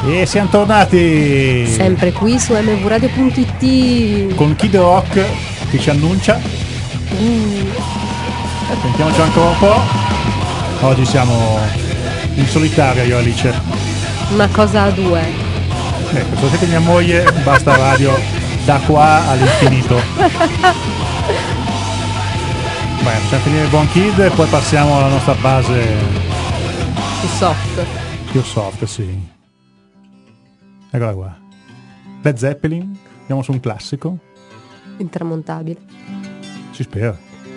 E siamo tornati sempre qui su mvradio.it con Kid Rock che ci annuncia. Sentiamoci ancora un po'. Oggi siamo in solitaria io e Alice. Una cosa a due. Se siete mia moglie basta radio da qua all'infinito. Beh, possiamo finire il buon Kid e poi passiamo alla nostra base Più soft. più soft, sì. Eccola qua. Led Zeppelin, andiamo su un classico. Intramontabile. Si spera.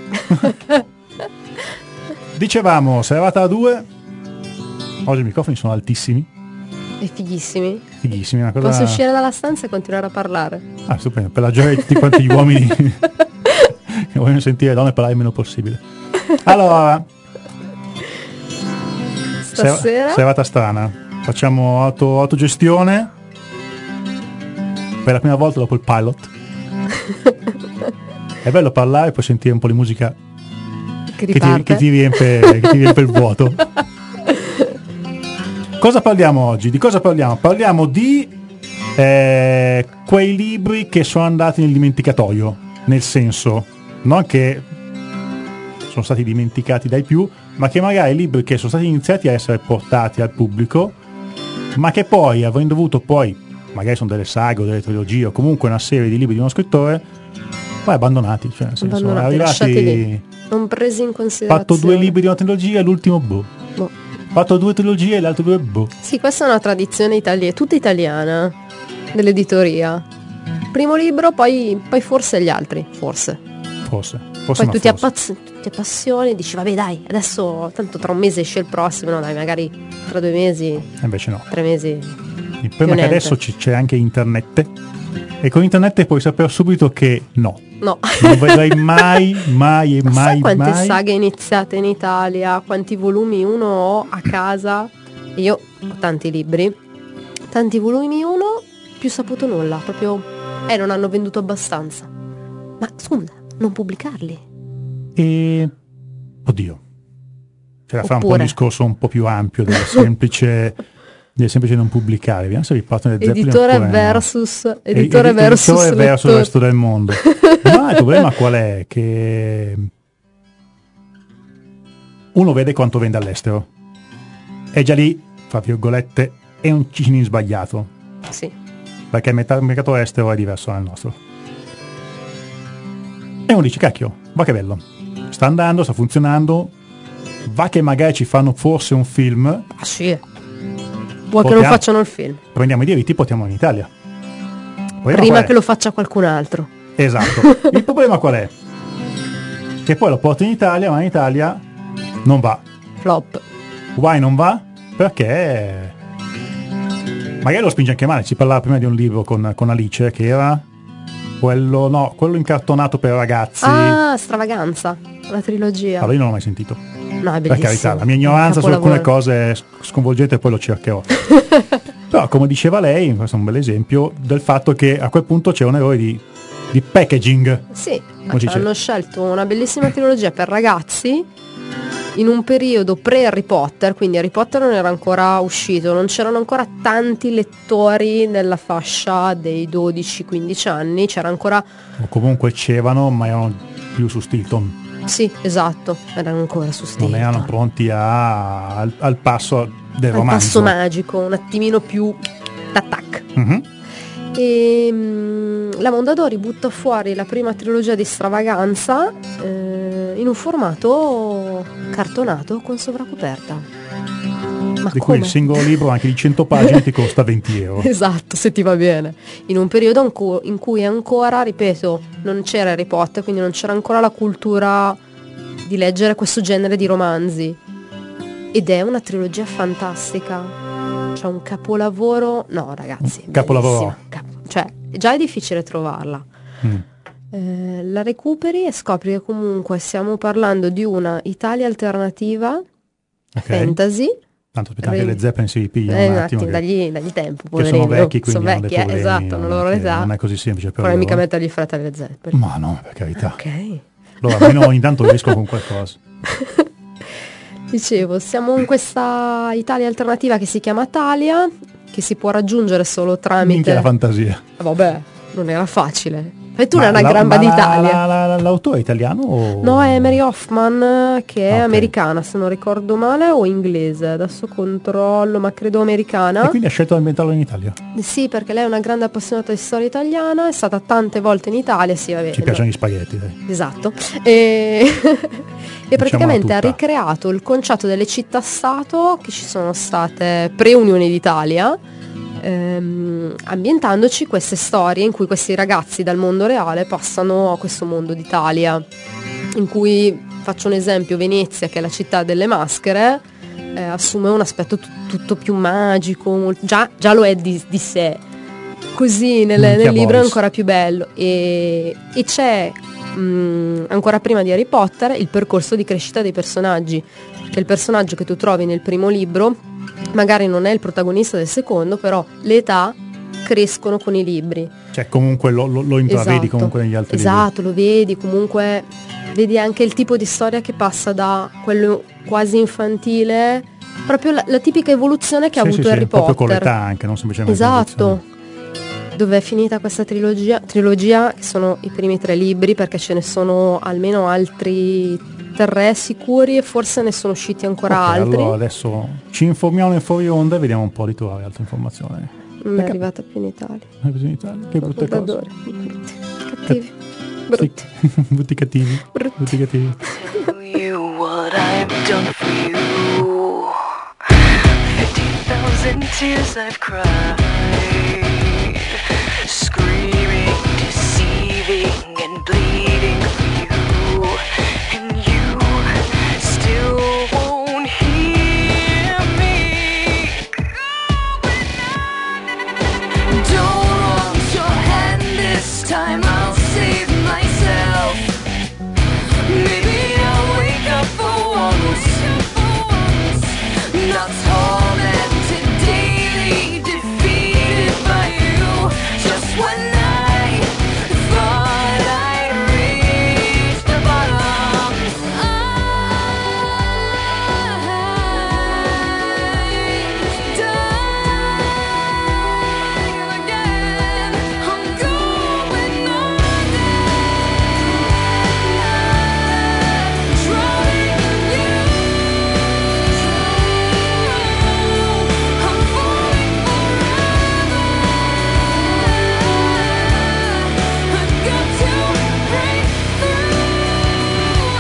Dicevamo, serata a 2. Oggi i microfoni sono altissimi. E fighissimi. Fighissimi, una cosa. Posso uscire dalla stanza e continuare a parlare. Ah, stupendo, per la gioia di tutti quanti gli uomini che vogliono sentire le donne parlare il meno possibile. Allora, Stasera serata strana. Facciamo autogestione. Per la prima volta dopo il pilot. È bello parlare e poi sentire un po' di musica che che ti riempie il vuoto. Cosa parliamo oggi? Di cosa parliamo? Parliamo di quei libri che sono andati nel dimenticatoio, nel senso non che sono stati dimenticati dai più, ma che magari libri che sono stati iniziati a essere portati al pubblico, ma che poi avendo dovuto poi magari sono delle saghe o delle trilogie o comunque una serie di libri di uno scrittore poi abbandonati, cioè nel senso, sono arrivati, non presi in considerazione. fatto 2 libri di una trilogia e l'ultimo fatto 2 trilogie e le altre 2 Sì, questa è una tradizione tutta italiana dell'editoria. Primo libro, poi forse gli altri, forse poi tu ti appassioni e dici vabbè dai, adesso tanto tra un mese esce il prossimo, no dai, magari tra 2 mesi, invece no, 3 mesi. Il problema è che adesso c'è anche internet e con internet puoi sapere subito che no, non vedrai mai sai quante saghe iniziate in Italia, quanti volumi uno ho a casa. Io ho tanti libri, tanti volumi uno, più saputo nulla, proprio non hanno venduto abbastanza. Ma scusa, non pubblicarli? E oddio, c'era fa un po' un discorso un po' più ampio del semplice non pubblicare. Vediamo se vi partono del editore versus editore versus il resto del mondo. Ma il problema qual è? Che uno vede quanto vende all'estero e già lì, fra virgolette, è un ciclino sbagliato. Sì. Perché il mercato estero è diverso dal nostro. E uno dice, cacchio, va che bello, sta andando, sta funzionando, va che magari ci fanno forse un film. Ah sì, vuoi che non facciano il film? Prendiamo i diritti, portiamo in Italia. Prima che lo faccia qualcun altro. Esatto. Il problema qual è? Che poi lo porta in Italia, ma in Italia non va. Flop. Why non va? Perché magari lo spinge anche male. Si parlava prima di un libro con Alice che era quello incartonato per ragazzi. Ah, Stravaganza, la trilogia. Allora io non l'ho mai sentito. No, è bellissimo. Per carità, la mia ignoranza su alcune cose è sconvolgente e poi lo cercherò. Però come diceva lei, questo è un bel esempio del fatto che a quel punto c'è un errore di packaging. Sì, hanno scelto una bellissima trilogia per ragazzi in un periodo pre-Harry Potter, quindi Harry Potter non era ancora uscito, non c'erano ancora tanti lettori nella fascia dei 12-15 anni, c'era ancora... O comunque c'erano, ma erano più su Stilton. Sì, esatto, erano ancora su Stilton. Non erano pronti al passo del romanzo. Al passo magico, un attimino più d'attack. Mm-hmm. E la Mondadori butta fuori la prima trilogia di Stravaganza in un formato cartonato con sovracoperta. Ma di cui il singolo libro anche di 100 pagine ti costa 20 euro. Esatto, se ti va bene. In un periodo in cui ancora, ripeto, non c'era Harry Potter, quindi non c'era ancora la cultura di leggere questo genere di romanzi. Ed è una trilogia fantastica. C'è un capolavoro, no ragazzi, capolavoro. Cioè già è difficile trovarla. La recuperi e scopri che comunque stiamo parlando di una Italia alternativa, fantasy. Tanto aspettate che le Zeppelin si ripigliano un attimo, dagli tempo, che sono vecchi, quindi sono vecchi, esatto, non loro età. Non è così semplice per loro. Mica mettergli fretta alle Zeppelin. Ma no, per carità. Ok. Allora almeno ogni tanto riesco con qualcosa. Dicevo, siamo in questa Italia alternativa che si chiama Thalia, che si può raggiungere solo Minchia tramite... la fantasia. Vabbè, non era facile. E tu Ma non hai una gamba d'Italia. L'autore è italiano o... No, è Mary Hoffman, che è Ok. americana, se non ricordo male, o inglese. Adesso controllo, ma credo E americana. quindi ha scelto di ambientarlo in Italia. Sì, perché lei è una grande appassionata di storia italiana, è stata tante volte in Italia, sì, vabbè. Ci piacciono gli spaghetti, dai. Esatto. E, e praticamente ha tutta. ricreato il concetto delle città-stato che ci sono state pre-Unione d'Italia, ambientandoci queste storie in cui questi ragazzi dal mondo reale passano a questo mondo d'Italia, in cui, faccio un esempio, Venezia, che è la città delle maschere, assume un aspetto tutto più magico, già lo è di sé. Così nel Minchia libro è Boris. ancora più bello e c'è ancora prima di Harry Potter il percorso di crescita dei personaggi, che il personaggio che tu trovi nel primo libro magari non è il protagonista del secondo, però le età crescono con i libri. Cioè comunque lo intravedi Esatto. comunque negli altri Esatto, lo vedi, comunque vedi anche il tipo di storia che passa da quello quasi infantile, proprio la tipica evoluzione che ha libri. avuto Harry proprio con Potter. l'età anche, non semplicemente Esatto. Dove è finita questa trilogia, che sono i primi 3 libri, perché ce ne sono almeno altri 3 sicuri e forse ne sono usciti ancora Ok, altri. allora adesso ci informiamo in fuori onda e vediamo un po' di trovare altre informazioni. Non è arrivata più in Italia. È così in Italia? Che brutte cose. Brutti. Cattivi. Brutti. Sì. Brutti cattivi. Brutti. Brutti cattivi. Tell you what I've done for you. 50,000 tears I've cried, screaming, deceiving, and bleeding for you, and you still won't hear me. Don't want your hand this time, I'll save myself. Maybe I'll wake up for once, not tormented daily, defeated by you. Just when I thought I reached the bottom, I'm dying again. I'm going under, trying you. I'm falling forever. I've got to break through.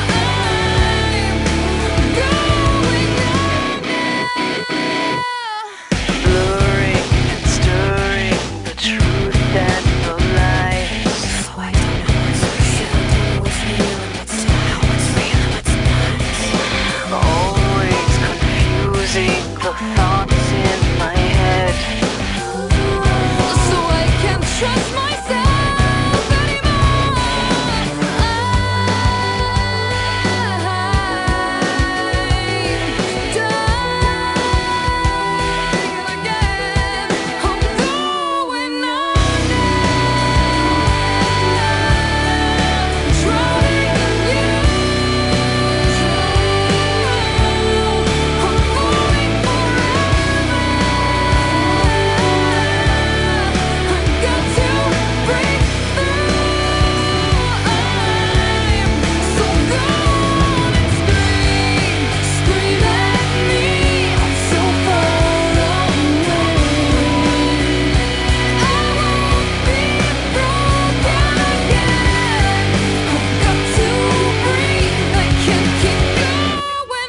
I'm going under. Blurring and stirring the truth and the lies. So I don't know what's real and what's not. Always confusing the thoughts in my head. So I can't trust myself anymore. I'm dying again. I'm going under, trying you. I'm falling forever. I've got to break through. I'm so gone and scream at me. I'm so far away. I won't be broken again. I've got to breathe. I can't keep going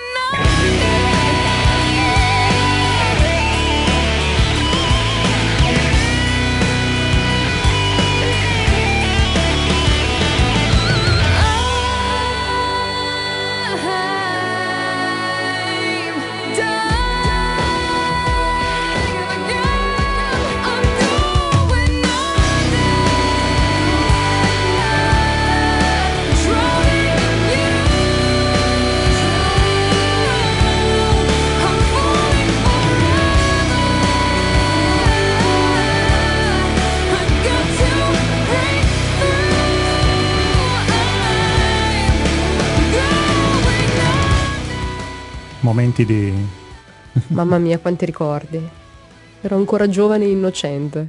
Momenti di... Mamma mia, quanti ricordi. Ero ancora giovane e innocente.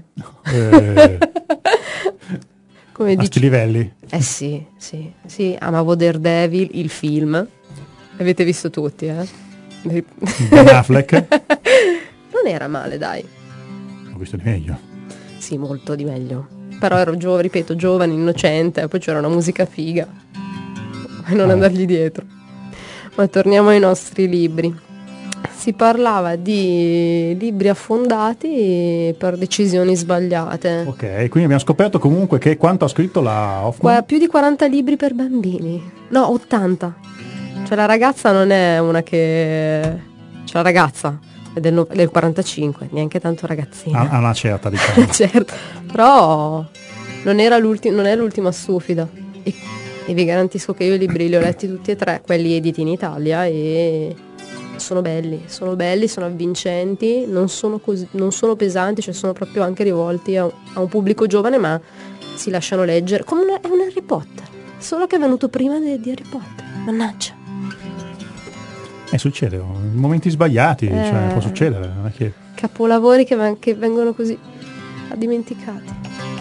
Come A dici? sti livelli. Sì, amavo Daredevil, il film. Avete visto tutti, Ben Affleck. Non era male, dai. Ho visto di meglio. Sì, molto di meglio. Però ero ripeto, giovane, innocente, poi c'era una musica figa. E non andargli dietro. Ma torniamo ai nostri libri. Si parlava di libri affondati per decisioni sbagliate. Ok, quindi abbiamo scoperto comunque che quanto ha scritto la Hoffman? Più di 40 libri per bambini. No, 80. Cioè la ragazza non è una che... Cioè la ragazza è del 45, neanche tanto ragazzina. A una certa, diciamo. Certo, però non è l'ultima stufida. E vi garantisco che io i libri li ho letti tutti e tre, quelli editi in Italia, e sono belli, sono avvincenti, non sono pesanti, cioè sono proprio anche rivolti a un pubblico giovane, ma si lasciano leggere come è un Harry Potter, solo che è venuto prima di Harry Potter, mannaggia. Succede, in momenti sbagliati, cioè, può succedere, non è che... Capolavori che vengono così dimenticati.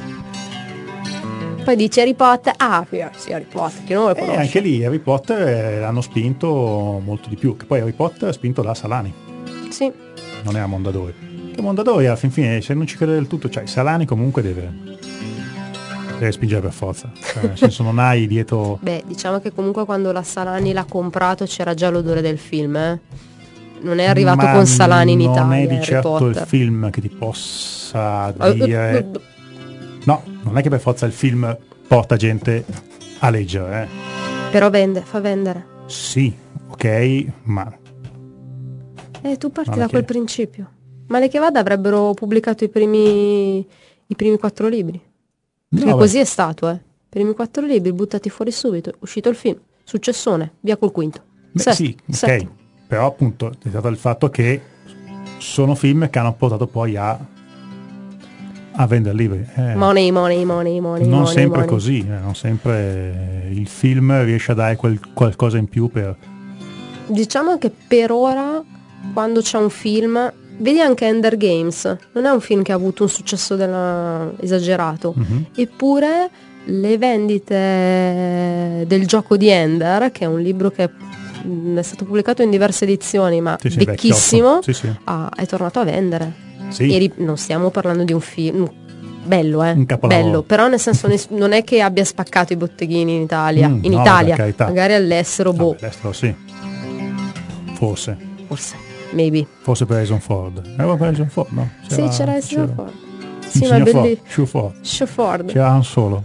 Poi dice Harry Potter, sì, Harry Potter, che non lo conosce. anche lì Harry Potter l'hanno spinto molto di più, che poi Harry Potter è spinto da Salani, Sì. non è a Mondadori. Che Mondadori alla fine, se non ci crede del tutto, cioè Salani comunque deve spingere per forza, cioè, nel senso non hai dietro... Beh, diciamo che comunque quando la Salani l'ha comprato c'era già l'odore del film, Non è arrivato Ma con Salani in Italia. non è di Harry certo Potter. il film che ti possa dire... No, non è che per forza il film porta gente a leggere, Però fa vendere. Sì, ok, ma... Tu parti Non è da quel che- principio. Male che vada avrebbero pubblicato i primi 4 libri. Perché No, così è stato, Primi 4 libri buttati fuori subito, uscito il film, successone, via col quinto. sì, ok, Settimo. però appunto è stato il fatto che sono film che hanno portato poi a vendere libri. Money. Non sempre così, non sempre il film riesce a dare qualcosa in più per... Diciamo che per ora, quando c'è un film, vedi anche Ender Games, non è un film che ha avuto un successo esagerato, eppure le vendite del gioco di Ender, che è un libro che è stato pubblicato in diverse edizioni, ma Sì, vecchissimo, vecchiotto. Sì. è tornato a vendere. Sì. E non stiamo parlando di un film bello, Un capolavoro. bello, però nel senso non è che abbia spaccato i botteghini in Italia, No, Italia, per carità. magari all'estero, Vabbè, all'estero sì. Forse maybe. per Harrison Ford. Era per Harrison Ford, no? Sì, c'era Harrison Ford. Il Sì, ma è signor Ford, bellissimo. Sue Ford. Ford. C'era Han Solo.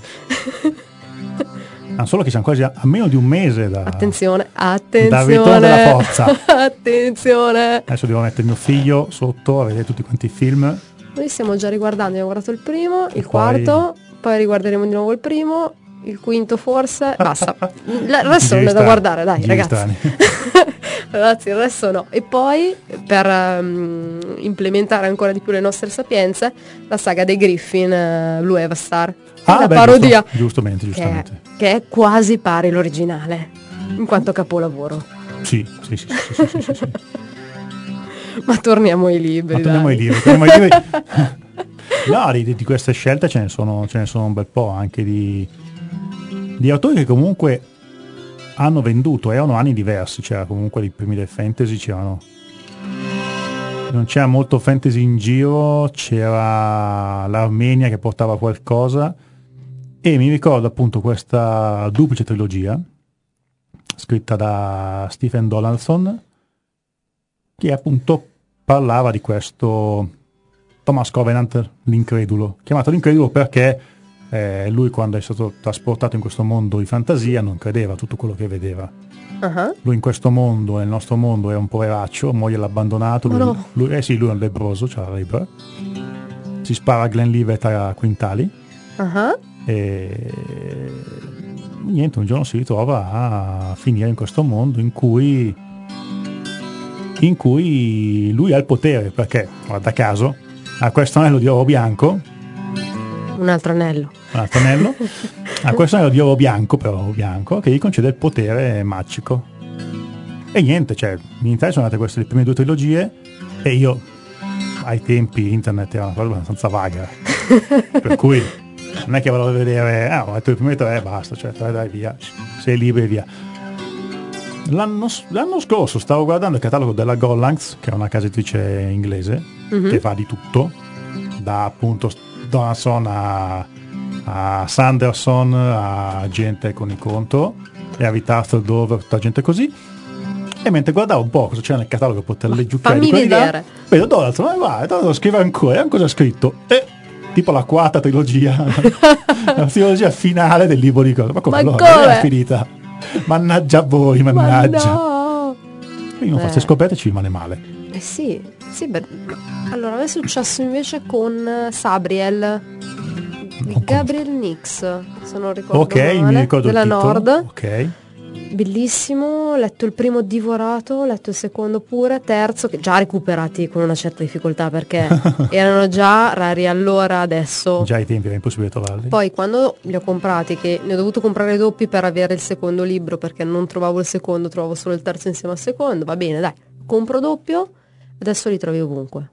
Han Solo che siamo quasi a meno di un mese da... Attenzione. Dal ritorno della forza. Attenzione. Adesso devo mettere mio figlio sotto a vedere tutti quanti i film. Noi stiamo già riguardando, abbiamo guardato il primo, il poi- quarto, poi riguarderemo di nuovo il primo, il quinto forse, basta. Il resto non Giri è da strani, guardare, dai, giri ragazzi. strani. Ragazzi, il resto no. E poi, per implementare ancora di più le nostre sapienze, la saga dei Griffin, Blue Evastar. La beh, parodia. Giustamente. Che è quasi pari l'originale, in quanto capolavoro. Sì. Ma torniamo ai libri. Ma torniamo dai. ai libri. No, di queste scelte ce ne sono un bel po', anche di autori che comunque hanno venduto, erano anni diversi, c'era comunque i primi del fantasy, non c'era molto fantasy in giro, c'era l'Armenia che portava qualcosa, e mi ricordo appunto questa duplice trilogia scritta da Stephen Donaldson, che appunto parlava di questo Thomas Covenant, l'incredulo, chiamato l'incredulo perché lui, quando è stato trasportato in questo mondo di fantasia, non credeva a tutto quello che vedeva. Uh-huh. Lui in questo mondo, nel nostro mondo, è un poveraccio, moglie l'ha abbandonato, Ma no. lui è un lebbroso, c'ha la lebbra, si spara a Glenlivet a quintali, Uh-huh. e niente, un giorno si ritrova a finire in questo mondo in cui lui ha il potere, perché, guarda caso, ha questo anello di oro bianco, Un altro anello. ha questo anello di oro bianco, però bianco, che gli concede il potere magico. E niente, cioè, in Italia sono andate queste le prime 2 trilogie, e io ai tempi internet era una cosa abbastanza vaga, per cui non è che volevo vedere, ho letto il primo 3 basta, cioè dai via, sei liberi via. L'anno scorso stavo guardando il catalogo della Gollancz, che è una casa editrice inglese, che fa di tutto, da appunto Donaldson a Sanderson, a gente con il conto, e a Arthur Dover, tutta gente così. E mentre guardavo un po' cosa c'era nel catalogo per poter leggiucare di quelli là, vedo Donaldson, ma guarda, lo scrive ancora, cosa ha scritto? Tipo la quarta trilogia, la trilogia finale del libro di cosa. Ma come? Allora, è finita. Mannaggia a voi, mannaggia. Ma no. Quindi non fate scoperte, ci rimane male. Sì, allora a me è successo invece con Sabriel di Gabriel Nix, se non ricordo male, mi ricordo della il titolo. Nord. Ok. Bellissimo, ho letto il primo divorato, ho letto il secondo pure, terzo che già recuperati con una certa difficoltà perché erano già rari allora, adesso già ai tempi era impossibile trovarli. poi quando li ho comprati, che ne ho dovuto comprare doppi per avere il secondo libro perché non trovavo il secondo, trovavo solo il terzo insieme al secondo, va bene dai, compro doppio, adesso li trovi ovunque.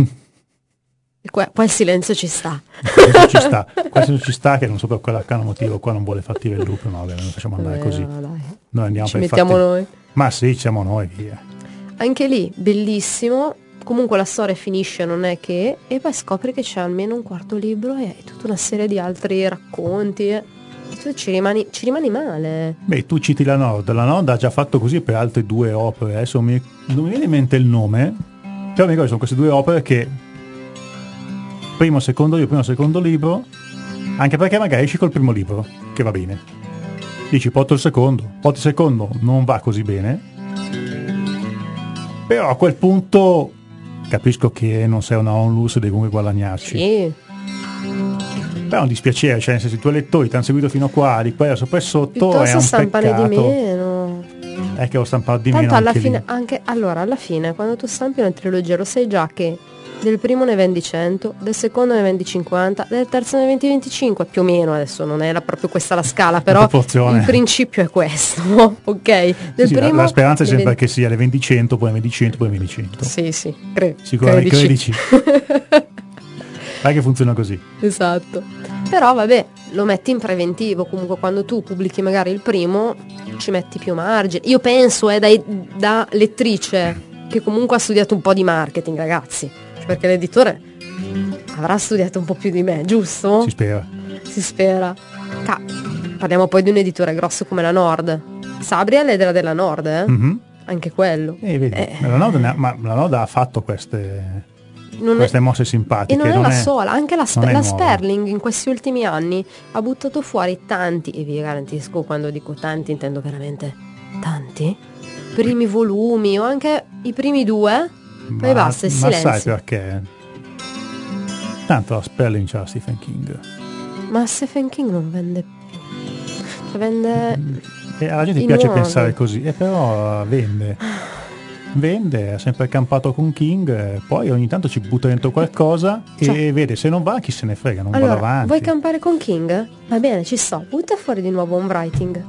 E poi il silenzio ci sta. Questo ci sta che non so per quell'arcano motivo qua non vuole far tirare il lupo, no, non facciamo andare così. Dai. Noi andiamo Ci per mettiamo fatti. noi. Ma sì, siamo noi, via. Anche lì, bellissimo. Comunque la storia finisce, non è che... E poi scopri che c'è almeno un quarto libro e hai tutta una serie di altri racconti. E tu ci rimani male. Beh, tu citi la Nord ha già fatto così per altre 2 opere. Adesso non mi viene in mente il nome, però mi ricordo sono queste 2 opere che primo, secondo libro, anche perché magari esci col primo libro, che va bene. Dici, porto il secondo, non va così bene. Però a quel punto capisco che non sei una onlus e devi comunque guadagnarci. Sì. Però è un dispiacere, cioè nel senso, i tuoi lettori ti hanno seguito fino a qua, di qua sopra e sotto, Piuttosto è un stampane peccato. di meno. È che lo stampano di Tanto meno alla anche fine, lì. alla fine, quando tu stampi una trilogia, lo sai già che del primo ne vendi 100, del secondo ne vendi 50, del terzo ne vendi 25, più o meno, adesso non è proprio questa la scala, però il principio è questo, ok? Sì, la speranza è sempre che sia le vendi 100, poi ne vendi 100, poi ne vendi 100. Sì, Sicuramente credici. Sai che funziona così. Esatto. Però vabbè, lo metti in preventivo, comunque quando tu pubblichi magari il primo ci metti più margine. Io penso da lettrice che comunque ha studiato un po' di marketing, ragazzi, perché l'editore avrà studiato un po' più di me, giusto? Si spera. Parliamo poi di un editore grosso come la Nord. Sabriel era della Nord, Mm-hmm. Anche quello. Vedi, la Nord ha fatto queste mosse simpatiche. E non è la sola, anche la Sperling in questi ultimi anni ha buttato fuori tanti, e vi garantisco, quando dico tanti intendo veramente tanti, primi volumi o anche i primi 2, poi basta, il silenzio. Ma sai perché? Tanto la Sperling c'ha Stephen King. Ma Stephen King non vende più, cioè vende... alla gente piace pensare così, però vende, ha sempre campato con King, poi ogni tanto ci butta dentro qualcosa e vede, se non va chi se ne frega, non va avanti. Vuoi campare con King? Va bene, ci sto, butta fuori di nuovo un writing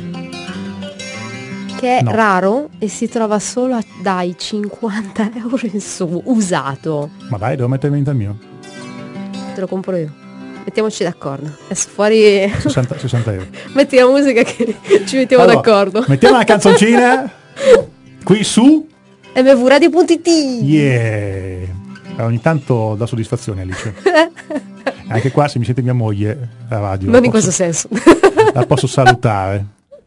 che è raro e si trova solo dai 50 euro in su, usato. Ma dai, devo mettere in vita il mio. Te lo compro io. Mettiamoci d'accordo. Adesso fuori 60 euro. Metti la musica che ci mettiamo d'accordo. Mettiamo una canzoncina qui su mvradio.it. Yeah. Ogni tanto dà soddisfazione, Alice. Anche qua, se mi siete mia moglie la radio, non in questo senso, la posso salutare.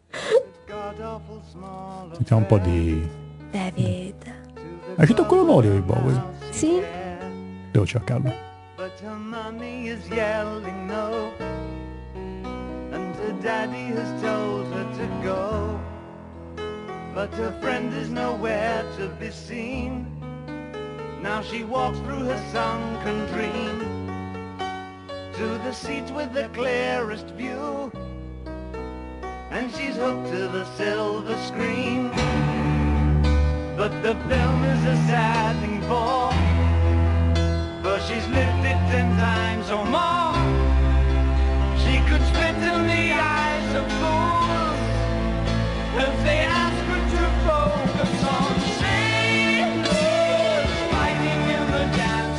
Sentiamo un po' di David. È uscito quello nuovo di Bowie? Sì. Devo cercarlo. But her mommy is yelling no, and her daddy has told her to go, but her friend is nowhere to be seen. Now she walks through her sunken dream to the seat with the clearest view, and she's hooked to the silver screen. But the film is a sad thing for, but she's lived it 10 times or more. She could spit in the eyes of fools if they ask her to focus on sailors fighting in the dance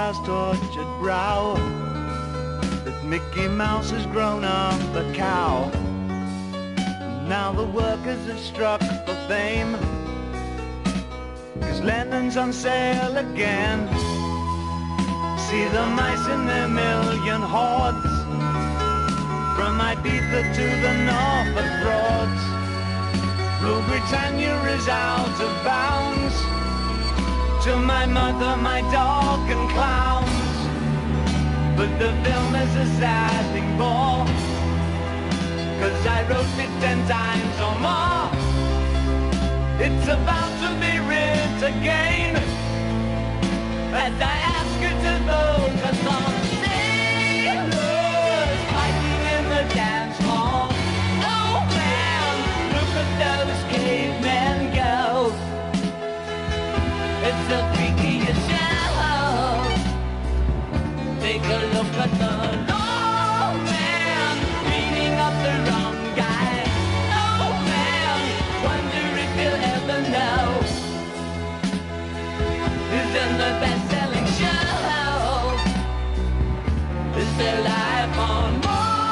grandpa's tortured brow, that Mickey Mouse has grown up a cow. Now the workers have struck for fame, 'cause Lennon's on sale again. See the mice in their million hordes, from Ibiza to the Norfolk Broads. Rule Britannia is out of bounds, to my mother, my dog and clowns. But the film is a sad thing more, 'cause I wrote it 10 times or more. It's about to be writ again, and I ask you to vote for some sailors fighting in the dance hall. Oh man, look at those cavemen go. It's the freakiest show. Take a look at the old man beating up the wrong guy. Oh man, wonder if you'll ever know who's in the best-selling show. Is their life on Mars?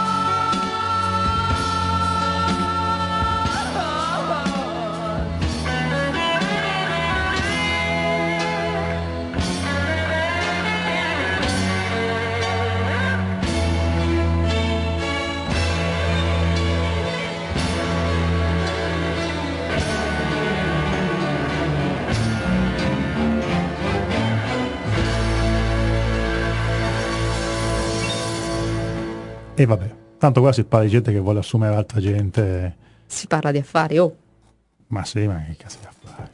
E vabbè, tanto qua si parla di gente che vuole assumere altra gente. Si parla di affari, oh. Ma sì, ma che cazzo di affari?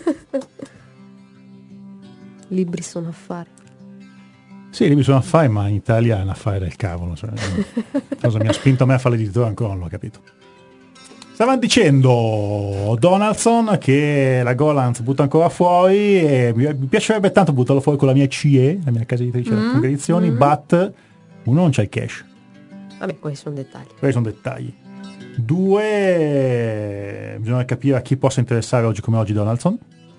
Libri sono affari. Sì, libri sono affari, ma in Italia è un affare del cavolo. Cioè, cosa mi ha spinto a me a fare l'editore ancora non l'ho capito. Stavano dicendo Donaldson che la Golanz butta ancora fuori e mi piacerebbe tanto buttarlo fuori con la mia CE, la mia casa editrice della Funga Edizioni, but uno non c'ha il cash. Vabbè, questi sono dettagli. Questi sono dettagli. 2, bisogna capire a chi possa interessare oggi come oggi Donaldson.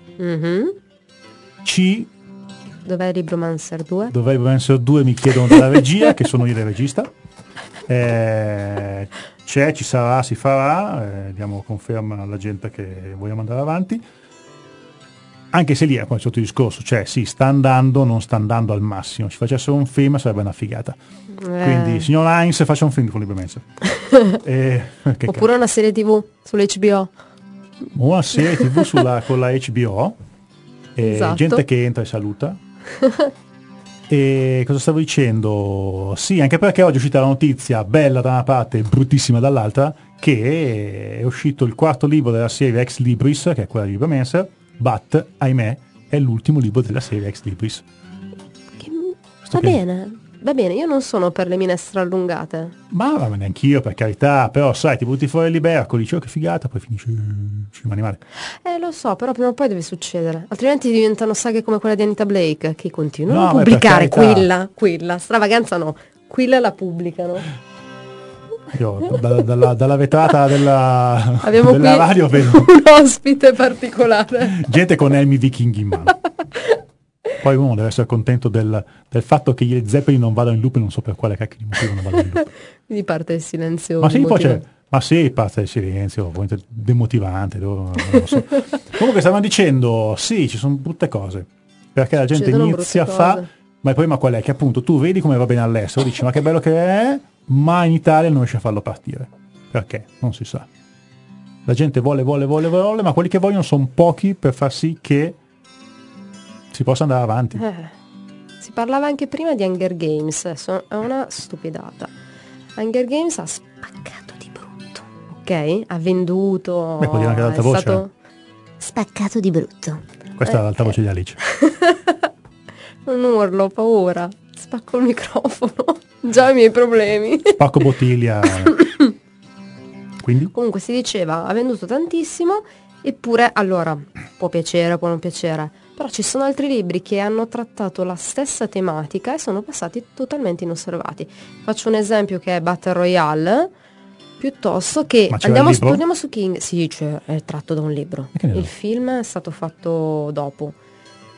C, Dov'è il Libromancer 2? dovrebbero essere 2, mi chiedono dalla regia, che sono io il regista. C'è, ci sarà, si farà, diamo conferma alla gente che vogliamo andare avanti. Anche se lì è poi sotto il discorso, cioè sì, sta andando, non sta andando al massimo. Ci facessero un film sarebbe una figata. Quindi, signor Heinz, faccia un film con Libromancer. Oppure una serie TV sull'HBO. Una serie TV con la HBO. Esatto. Gente che entra e saluta. E cosa stavo dicendo? Sì, anche perché oggi è uscita la notizia, bella da una parte e bruttissima dall'altra, che è uscito il 4º libro della serie Ex Libris, che è quella di Libromancer, but, ahimè, è l'ultimo libro della serie Ex Libris. Va bene, io non sono per le minestre allungate. Ma va bene, anch'io, per carità, però sai, ti butti fuori l'Iberco, dici, oh che figata, poi finisce, ci rimani male. Lo so, però prima o poi deve succedere. Altrimenti diventano saghe come quella di Anita Blake, che continuano No, a ma pubblicare per carità. quella. Stravaganza no, quella la pubblicano. Io dalla vetrata della Abbiamo qui radio vedo un ospite particolare. gente con elmi vichinghi in mano. Poi uno deve essere contento del fatto che gli Zeppelin non vadano in loop, e non so per quale cacchio di motivo non vadano in loop. Quindi parte il silenzio. Ma sì, poi emotivo. c'è, ma sì, parte il silenzio, ovviamente demotivante, non lo so. Comunque stavano dicendo, sì, ci sono brutte cose, perché la gente Succedono inizia a brutte fa, cose. ma il problema qual è? Che appunto tu vedi come va bene all'estero, dici ma che bello che è, ma in Italia non riesce a farlo partire. Perché? Non si sa. La gente vuole, ma quelli che vogliono sono pochi per far sì che si possa andare avanti. Si parlava anche prima di Hunger Games, è una stupidata. Hunger Games ha spaccato di brutto, ok? Ha venduto. Beh, può dire anche ad alta è voce. stato spaccato di brutto. Questa è l'alta voce di Alice. Non urlo, ho paura. Spacco il microfono. Già i miei problemi. Spacco bottiglia. Quindi? Comunque si diceva, ha venduto tantissimo, eppure, allora, può piacere, può non piacere, però ci sono altri libri che hanno trattato la stessa tematica e sono passati totalmente inosservati. Faccio un esempio che è Battle Royale, piuttosto che Ma c'era il libro? torniamo su King. Sì, è tratto da un libro. E che ne so? Il film è stato fatto dopo.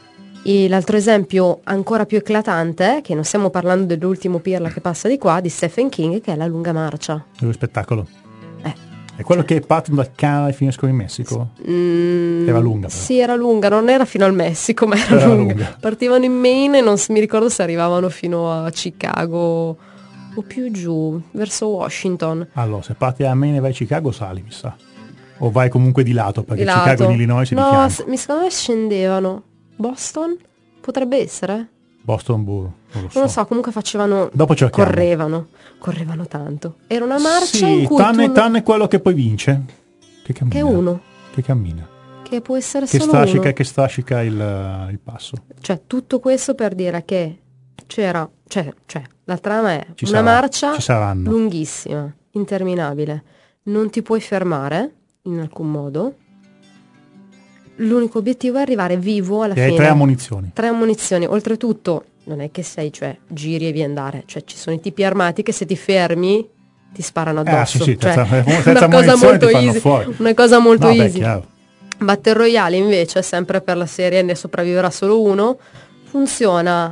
E l'altro esempio ancora più eclatante, che non stiamo parlando dell'ultimo pirla che passa di qua, di Stephen King, che è La lunga marcia. Lo spettacolo. È quello che partono dal Canada e finiscono in Messico? Era lunga però. Sì, era lunga, non era fino al Messico, ma era lunga. Partivano in Maine e non mi ricordo se arrivavano fino a Chicago o più giù, verso Washington. Allora, se parti da Maine e vai a Chicago sali, mi sa. O vai comunque di lato, perché Di lato. Chicago e Illinois è di No, fianco. secondo me scendevano. Boston? Potrebbe essere? Boston, non lo so. Non lo so, comunque facevano... Dopo cerchiamo. Correvano tanto. Era una marcia Sì, in cui tranne quello che poi vince. Che cammina. Che è uno. Che cammina. Che può essere Che solo strascica, uno. che strascica il passo. Cioè, tutto questo per dire che c'era... Cioè, la trama è Ci una sarà, marcia ci saranno. lunghissima, interminabile. Non ti puoi fermare in alcun modo. L'unico obiettivo è arrivare vivo alla E hai fine. 3 ammonizioni. 3 ammonizioni. Oltretutto, non è che sei, cioè, giri e vi andare. Cioè, ci sono i tipi armati che se ti fermi ti sparano addosso. Sì, cioè, terza una cosa ammonizione molto ti fanno easy. fuori. Una cosa molto No, beh, easy. chiaro. Battle Royale invece, sempre per la serie ne sopravviverà solo uno, funziona,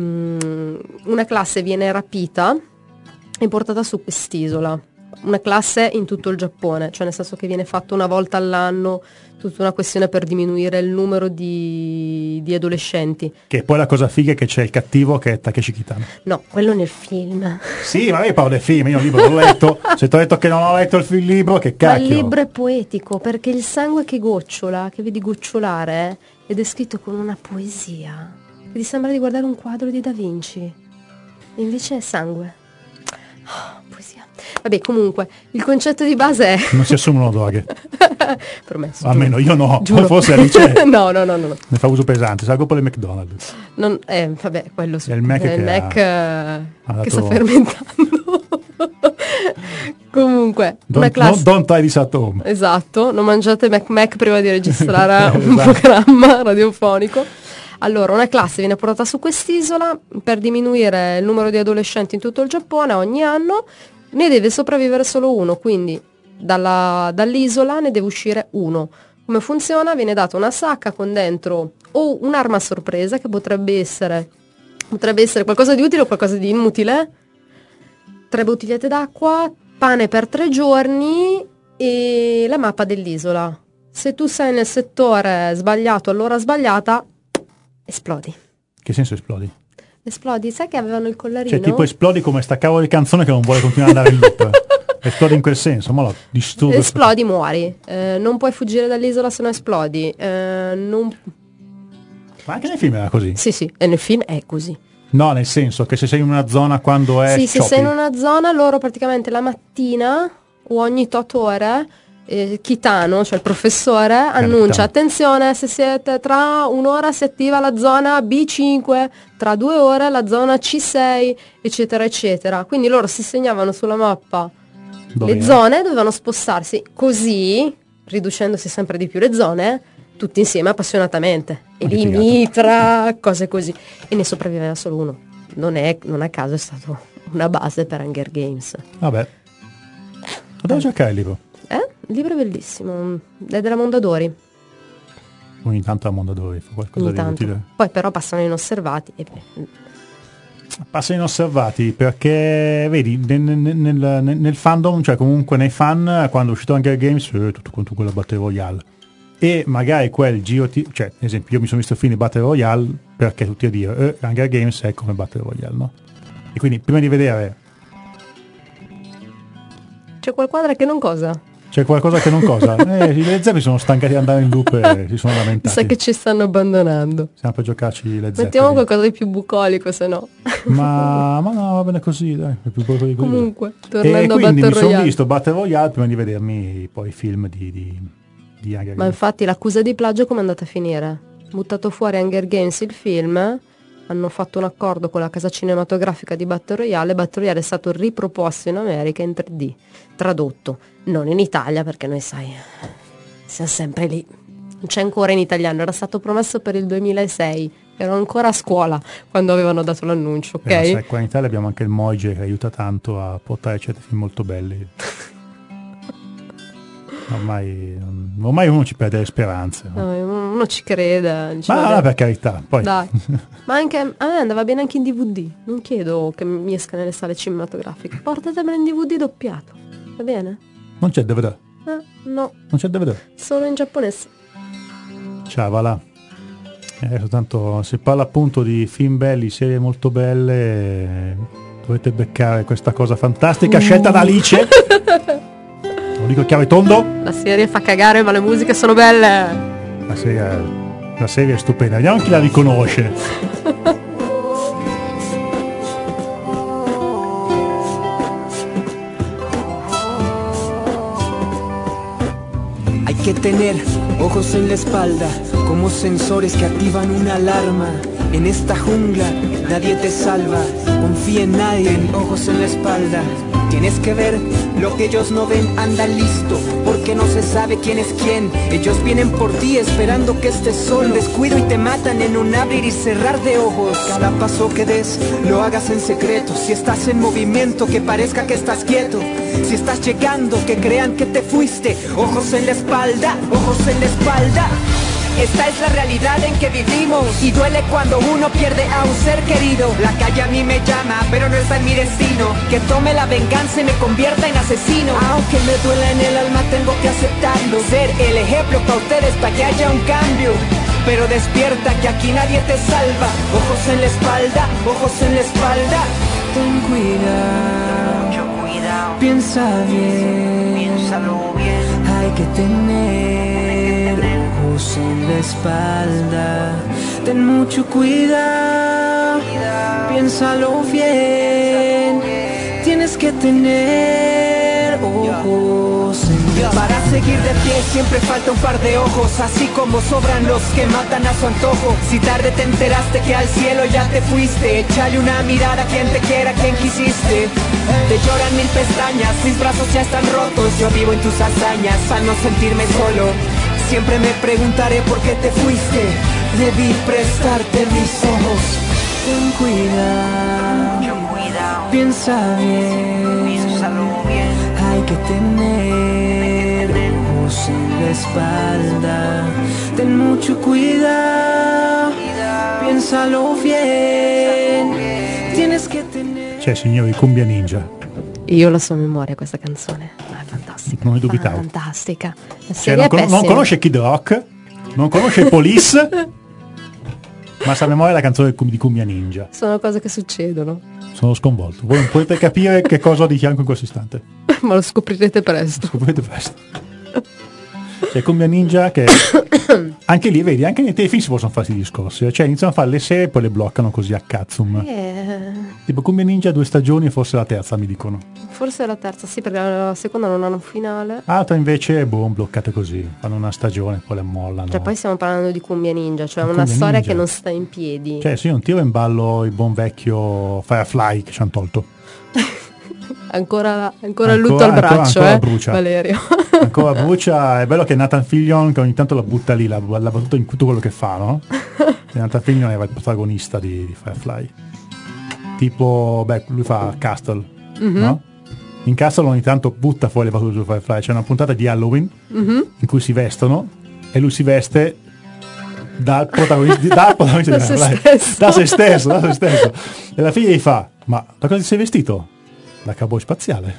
una classe viene rapita e portata su quest'isola. Una classe in tutto il Giappone, cioè nel senso che viene fatto una volta all'anno, tutta una questione per diminuire il numero di adolescenti. Che poi la cosa figa è che c'è il cattivo che è Takeshi Kitano. No, quello nel film. Sì, ma io parlo del film, io il libro l'ho letto. Se ti ho detto che non ho letto il libro, che Ma cacchio. il libro è poetico perché il sangue che gocciola, che vedi gocciolare, è descritto con una poesia che ti sembra di guardare un quadro di Da Vinci. E invece è sangue. Oh, poesia. Vabbè, comunque, il concetto di base è... Non si assumono droghe. Promesso. Almeno giuro. io no. Giuro. Forse Alice no. ne fa uso pesante. Sa colpo del McDonald's. Vabbè, quello È il Mac che che dato- sta fermentando. Comunque, una classe... Don't try this at home. Esatto, non mangiate Mac prima di registrare un Esatto. programma radiofonico. Allora, una classe viene portata su quest'isola per diminuire il numero di adolescenti in tutto il Giappone ogni anno, ne deve sopravvivere solo uno, quindi dall'isola ne deve uscire uno. Come funziona? Viene data una sacca con dentro o un'arma a sorpresa che potrebbe essere qualcosa di utile o qualcosa di inutile, 3 bottigliette d'acqua, pane per 3 giorni e la mappa dell'isola. Se tu sei nel settore sbagliato all'ora sbagliata, esplodi. Che senso esplodi? Esplodi, sai che avevano il collarino? Cioè tipo esplodi come sta cavolo di canzone che non vuole continuare ad andare in loop. Esplodi in quel senso, ma lo disturbo. Esplodi, muori. Non puoi fuggire dall'isola se no esplodi. Non... Ma anche nei film era così. Sì, e nel film è così. No, nel senso che se sei in una zona quando è Sì, se choppy. sei in una zona, loro praticamente la mattina o ogni 8 ore, Kitano, cioè il professore, annuncia: Kitano. attenzione, se siete tra un'ora si attiva la zona B5, tra 2 ore la zona C6, eccetera, eccetera. Quindi loro si segnavano sulla mappa Dove le era? zone, dovevano spostarsi così, riducendosi sempre di più le zone, tutti insieme appassionatamente. E Ma che lì figata. mitra, cose così. E ne sopravviveva solo uno. Non a caso è stato una base per Hunger Games. Vabbè. Lo devo cercare il libro. Il libro è bellissimo, è della Mondadori, Ogni tanto a Mondadori fa qualcosa ogni di tanto. utile. Poi però passano inosservati. E Passano inosservati perché vedi nel fandom, cioè comunque nei fan, quando è uscito Hunger Games tutto contro quella Battle Royale e magari quel GOT, cioè ad esempio io mi sono visto il film di Battle Royale perché tutti a dire Hunger Games è come Battle Royale, no? E quindi prima di vedere c'è quel quadro che non cosa? c'è qualcosa che non cosa, i le zeppi sono stancati di andare in loop e si sono lamentati. Sa che ci stanno abbandonando. Stiamo per giocarci le zeppi. Mettiamo qualcosa di più bucolico, se no. ma no, va bene così, dai, è più buono di così. Comunque, E tornando a quindi Battle mi sono Royale. visto Battle Royale prima di vedermi poi i film di Hunger Ma Games. infatti l'accusa di plagio come è andata a finire? Buttato fuori Hunger Games il film, hanno fatto un accordo con la casa cinematografica di Battle Royale è stato riproposto in America in 3D, tradotto, non in Italia perché noi sai, siamo sempre lì, non c'è ancora in italiano, era stato promesso per il 2006, ero ancora a scuola quando avevano dato l'annuncio, ok? Però, sai, qua in Italia abbiamo anche il Moige che aiuta tanto a portare certi film molto belli. ormai uno ci perde le speranze, no? No, uno ci crede. Dice, Ma vabbè, no, per carità, poi dai. Ma anche a me andava bene anche in DVD. Non chiedo che mi esca nelle sale cinematografiche. Portatemelo in DVD doppiato. Va bene? non c'è DVD, No, non c'è DVD. solo in giapponese. Ciao, va là. Adesso tanto si parla appunto di film belli, serie molto belle, dovete beccare questa cosa fantastica scelta da Alice. Lo dico chiaro e tondo. La serie fa cagare, ma le musiche sono belle. La serie è stupenda, vediamo chi la riconosce. Hay que tener ojos en la espalda, como sensores que activan una alarma. En esta jungla nadie te salva, confía en nadie, ojos en la espalda. Tienes que ver lo que ellos no ven, anda listo, porque no se sabe quién es quién. Ellos vienen por ti esperando que estés solo. Descuido y te matan en un abrir y cerrar de ojos. Cada paso que des, lo hagas en secreto. Si estás en movimiento, que parezca que estás quieto. Si estás llegando, que crean que te fuiste. Ojos en la espalda, ojos en la espalda. Esta es la realidad en que vivimos y duele cuando uno pierde a un ser querido. La calle a mí me llama, pero no está en mi destino. Que tome la venganza y me convierta en asesino. Aunque me duela en el alma, tengo que aceptarlo. Ser el ejemplo para ustedes, para que haya un cambio. Pero despierta, que aquí nadie te salva. Ojos en la espalda, ojos en la espalda. Ten cuidado, Mucho cuidado, piensa bien. piénsalo bien. Hay que tener ojos en la espalda. Ten mucho cuidado, piénsalo bien. Tienes que tener ojos en la espalda. Para seguir de pie siempre falta un par de ojos, así como sobran los que matan a su antojo. Si tarde te enteraste que al cielo ya te fuiste, échale una mirada a quien te quiera, a quien quisiste. Te lloran mil pestañas, mis brazos ya están rotos. Yo vivo en tus hazañas, para no sentirme solo. Siempre me preguntaré por qué te fuiste. Debí prestarte mis ojos. Ten cuidado, Mucho cuidado, piensa bien. piénsalo bien. Hay que tener ojos en la espalda. Ten mucho cuidado, piénsalo bien. Tienes que tener. Cioè, signori, Cumbia Ninja. Io la so a memoria questa canzone. Ma è fantastica. Non ne dubitavo. Fantastica. La Cioè, serie è non pessima. conosce Kid Rock, non conosce Police, ma sa a memoria la canzone di Cumbia Ninja. Sono cose che succedono. Sono sconvolto. Voi non potete capire che cosa ho di fianco in questo istante. Ma lo scoprirete presto. Scoprirete presto. C'è Cumbia Ninja che anche lì, vedi, anche nei telefilm si possono fare questi discorsi. Cioè iniziano a fare le serie e poi le bloccano così a cazzum. Tipo Cumbia Ninja 2 stagioni e forse la terza, mi dicono. Forse è la terza, sì, perché la seconda non hanno un finale. Altre invece, bloccate così. Fanno una stagione e poi le mollano. Cioè, poi stiamo parlando di Cumbia Ninja, cioè una Cumbia storia Ninja. che non sta in piedi. Cioè, se io non tiro in ballo il buon vecchio Firefly che ci hanno tolto. Ancora il lutto al braccio, ancora brucia. Valerio. Ancora brucia. È bello che Nathan Fillion che ogni tanto la butta lì, l'ha battuta in tutto quello che fa, no? E Nathan Fillion era il protagonista di Firefly. Tipo, lui fa Castle, no? In Castle ogni tanto butta fuori le battute su Firefly. C'è una puntata di Halloween in cui si vestono e lui si veste dal protagonista di Firefly. Da se stesso. E la figlia gli fa: ma da cosa ti sei vestito? Da cowboy spaziale.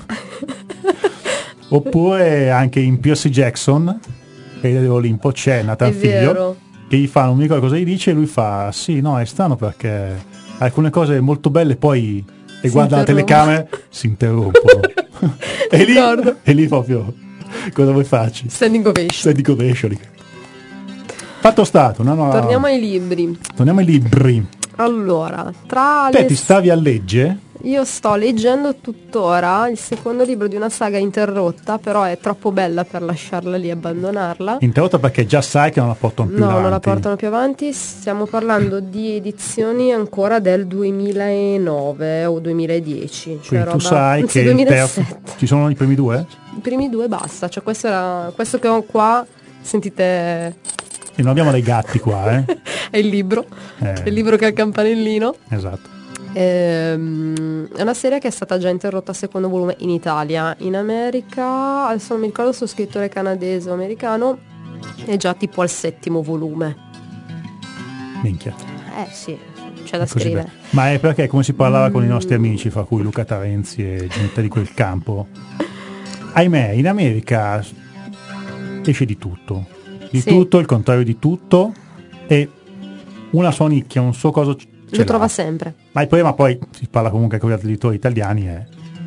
Oppure anche in Percy Jackson, che dell'Olimpo, c'è Nathan È Figlio vero. che gli fa, non mi ricordo cosa gli dice, e lui fa: sì, no, è strano perché alcune cose molto belle poi e guarda la telecamera si interrompono. Ricordo. e lì proprio cosa vuoi farci? Standing ovation. Standing ovation. Fatto stato, no. Torniamo ai libri. Torniamo ai libri. Allora, tra Te le... ti stavi a leggere? Io sto leggendo tuttora il secondo libro di una saga interrotta, però è troppo bella per lasciarla lì e abbandonarla. Interrotta perché già sai che non la portano più No, avanti. non la portano più avanti. Stiamo parlando di edizioni ancora del 2009 o 2010. Cioè Quindi tu roba... sai anzi, che il 2007. terzo, ci sono i primi due? I primi due basta. Cioè questo che ho qua, sentite, E non abbiamo dei gatti qua, è il libro. È il libro che ha il campanellino. Esatto. È una serie che è stata già interrotta al secondo volume in Italia. In America, adesso non mi ricordo se lo scrittore canadese o americano, è già tipo al 7° volume. Minchia. Sì, c'è da Così scrivere. bene. Ma è perché come si parlava con i nostri amici, fra cui Luca Tarenzi e gente di quel campo, ahimè, in America esce di tutto. Di Sì. tutto, il contrario di tutto, e una sua nicchia, un suo coso ce Lo l'ha. trova sempre. Ma il problema, poi si parla comunque con gli altri editori italiani, è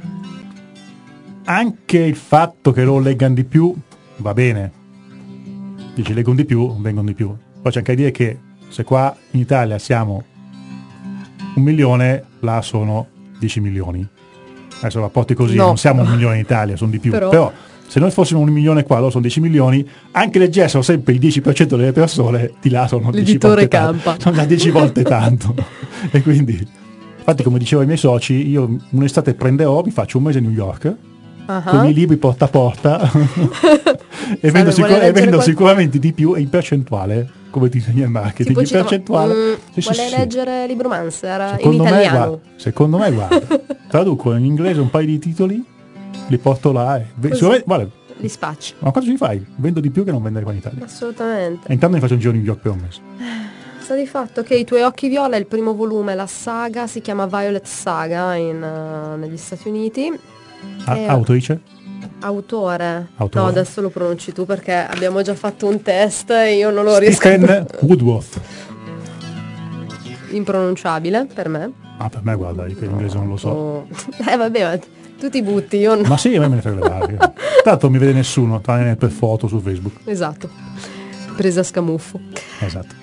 anche il fatto che lo leggano di più va bene. Dici leggono di più, vengono di più. Poi c'è anche da dire che se qua in Italia siamo 1 milione, là sono 10 milioni. Adesso rapporti così, No. non siamo 1 milione in Italia, sono di più. Però- Però se noi fossimo 1 milione qua, loro sono 10 milioni, anche leggessero sempre il 10% delle persone, di là sono 10 L'editore volte tanto. campa. Sono già 10 volte tanto. E quindi, infatti, come dicevo ai miei soci, io un'estate prenderò, mi faccio un mese a New York, Ah. con i miei libri porta a porta, e vendo, vuole leggere vendo qual- sicuramente di più, e in percentuale, come ti insegna il marketing, Tipo in cita, percentuale. Sì, sì, vuole sì. leggere Libromancer in Secondo me, italiano. secondo me, guarda, traduco in inglese un paio di titoli, li porto là e Così. guarda, Li spacci. ma quanto ci fai? Vendo di più che non vendere qua in Italia. Assolutamente. E intanto mi faccio un giro a New York per un mese. Sta di fatto che I tuoi occhi viola è il primo volume, la saga si chiama Violet Saga negli Stati Uniti. E- Autrice? Autore. Autore. No, adesso lo pronunci tu perché abbiamo già fatto un test e io non lo riesco Stephen Woodworth. impronunciabile per me. Ah, per me guarda, io che l'inglese non lo so. Oh. Vabbè, ma tu ti butti, io no. Ma sì, a me ne frega le varie. Tanto non mi vede nessuno, tranne per foto su Facebook. Esatto. Presa a scamuffo. Esatto.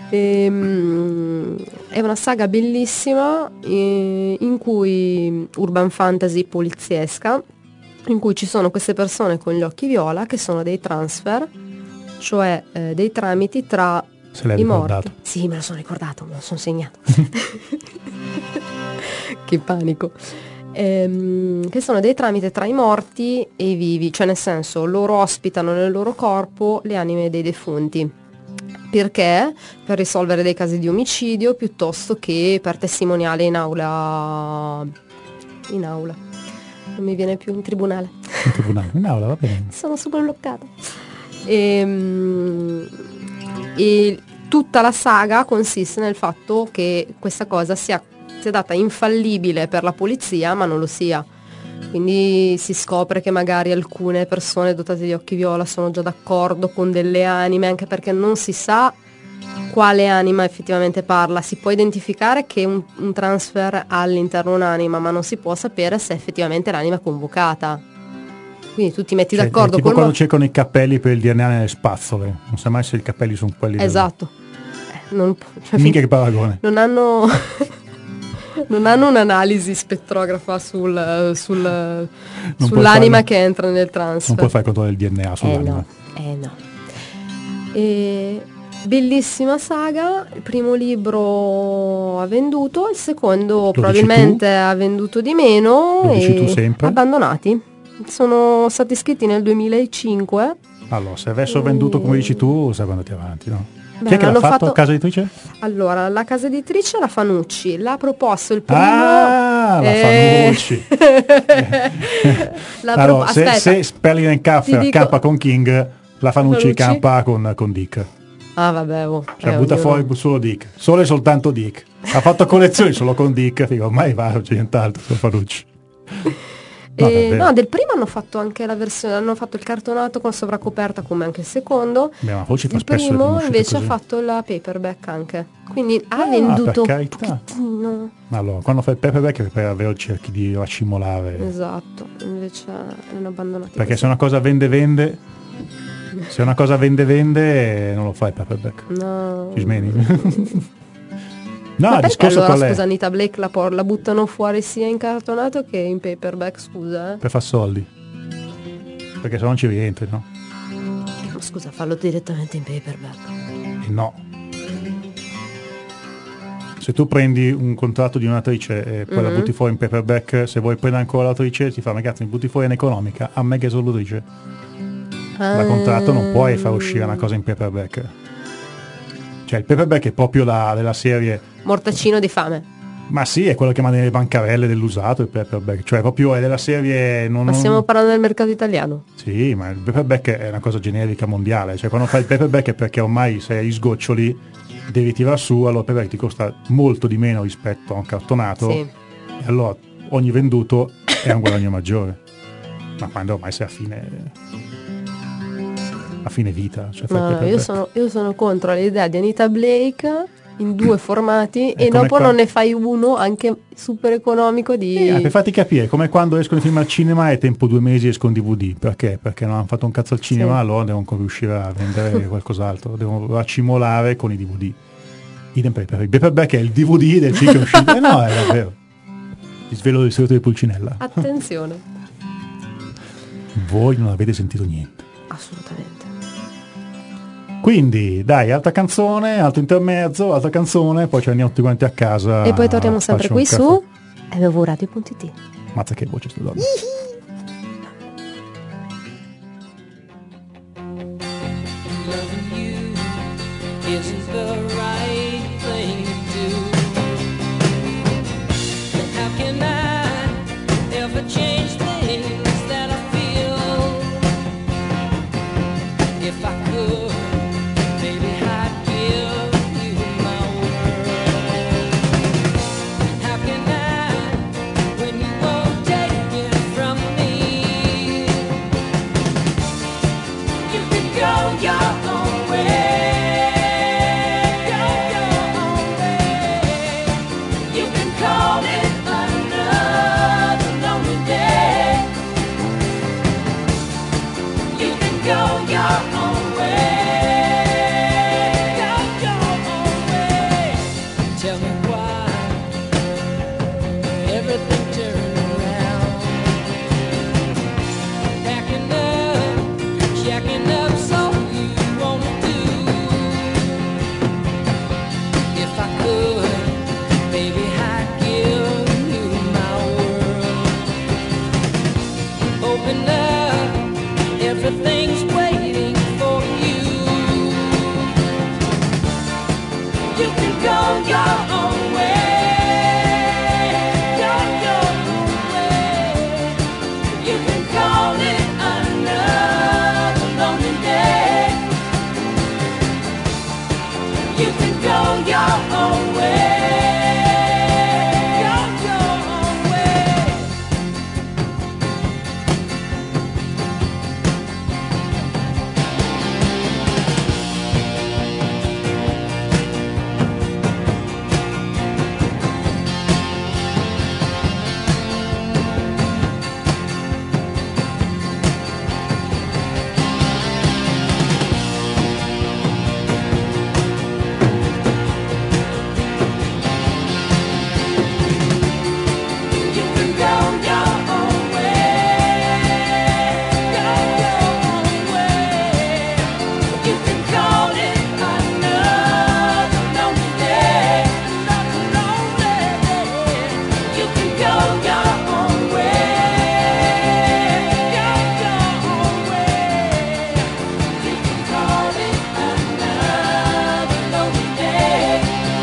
È una saga bellissima in cui urban fantasy poliziesca, in cui ci sono queste persone con gli occhi viola che sono dei transfer, cioè dei tramiti tra Se l'hai i morti. ricordato. Sì, me lo sono ricordato, me lo sono segnato. Che panico. Che sono dei tramite tra i morti e i vivi, cioè nel senso loro ospitano nel loro corpo le anime dei defunti. Perché? Per risolvere dei casi di omicidio piuttosto che per testimoniare in aula. In aula. Non mi viene più in tribunale. In tribunale, in aula, va bene. Sono super bloccata. E tutta la saga consiste nel fatto che questa cosa sia data infallibile per la polizia, ma non lo sia. Quindi si scopre che magari alcune persone dotate di occhi viola sono già d'accordo con delle anime, anche perché non si sa quale anima effettivamente parla. Si può identificare che un transfer ha all'interno un'anima, ma non si può sapere se effettivamente l'anima è convocata. Quindi tu ti metti Cioè, d'accordo è tipo col quando cercano i cappelli per il DNA nelle spazzole. Non sa mai se i cappelli sono quelli del- Esatto. Non, cioè, Minchia che paragone. non hanno non hanno un'analisi spettrografa sull'anima puoi farlo. che entra nel transfer. Non puoi fare il controllo del DNA sull'anima. No. Bellissima saga, il primo libro ha venduto, il secondo dici probabilmente ha venduto di meno. Lo dici e tu sempre? abbandonati. Sono stati scritti nel 2005. Allora, se avessero venduto come dici tu, sarebbero andati avanti, no? Beh, Chi è che l'ha hanno fatto? Casa editrice? Allora, la casa editrice è la Fanucci, l'ha proposto il primo. Ah, la Fanucci. Allora, Aspetta, se Sperling and Kaffer Ti dico- campa con King, la Fanucci Fanucci? campa con Dick. Ah, vabbè, Cioè butta ognuno- fuori solo Dick. Solo e soltanto Dick. Ha fatto collezioni solo con Dick, figo, ormai va, non c'è nient'altro con Fanucci. No, davvero. No, del primo hanno fatto anche la versione, hanno fatto il cartonato con sovracoperta come anche il secondo. Beh, ma Fanucci fa Il spesso le primo prime uscite invece ha così. fatto la paperback anche. Quindi ha venduto per carità. pochettino. Allora, quando fai il paperback è per avere cerchi di racimolare. Esatto, invece hanno abbandonato. Perché se una cosa vende, se una cosa vende, non lo fai il paperback. No. Ci smeni. No, Ma il perché discorso allora, qual è? scusa, Anita Blake la buttano fuori sia in cartonato che in paperback, scusa? Per far soldi. Perché se no non ci rientri, no? Ma scusa, fallo direttamente in paperback. E no. Se tu prendi un contratto di un'attrice e poi la butti fuori in paperback, se vuoi prendere ancora l'attrice ti fa, ma cazzo, mi butti fuori in economica, a me che sono l'attrice. Da contratto non puoi far uscire una cosa in paperback. Cioè il paperback è proprio della serie Mortacino di fame. Ma sì, è quello che manda nelle bancarelle dell'usato il paperback, cioè proprio è della serie Ma stiamo parlando del mercato italiano? Sì, ma il paperback è una cosa generica mondiale, cioè quando fai il paperback è perché ormai sei agli sgoccioli, devi tirare su, allora il paperback ti costa molto di meno rispetto a un cartonato, Sì. e allora ogni venduto è un guadagno maggiore. Ma quando ormai sei a fine vita, cioè fai il No, paperback. io sono contro l'idea di Anita Blake in 2 formati e come dopo qua- non ne fai uno anche super economico di... Per farti capire, come quando escono i film al cinema è tempo 2 mesi escono DVD, perché? Perché non hanno fatto un cazzo al cinema, Sì. allora devono riuscire a vendere qualcos'altro, devono accimolare con i DVD. Idem per il paperback è il DVD del film che è uscito. No, è davvero. Ti svelo il segreto di Pulcinella. Attenzione, Voi non avete sentito niente. assolutamente. Quindi, dai, altra canzone, altro intermezzo, altra canzone, poi ci andiamo tutti quanti a casa. E poi torniamo sempre faccio un qui caffè. su mvradio.it. Mazza che voce sto dando. Loving you isn't the right thing to do. And how can I ever change things that I feel? If I could, maybe I'd give you my world. And how can I, when you won't take it from me? You can go your own way. Go your own way. You can call it another lonely day. You can go your own way. Go your own way. Tell me why everything turned around. Packing up, checking up, so you wanna do. If I could, baby, I'd give you my world. Open up, everything's waiting for you. You can go your own way. Go your own way. You can call it another lonely day. You can go your own way. Go your own way. You can go your own way. Go your own way. You can call it another lonely day. Another lonely day. You can go your own way. Go your own way. You can call it another lonely day.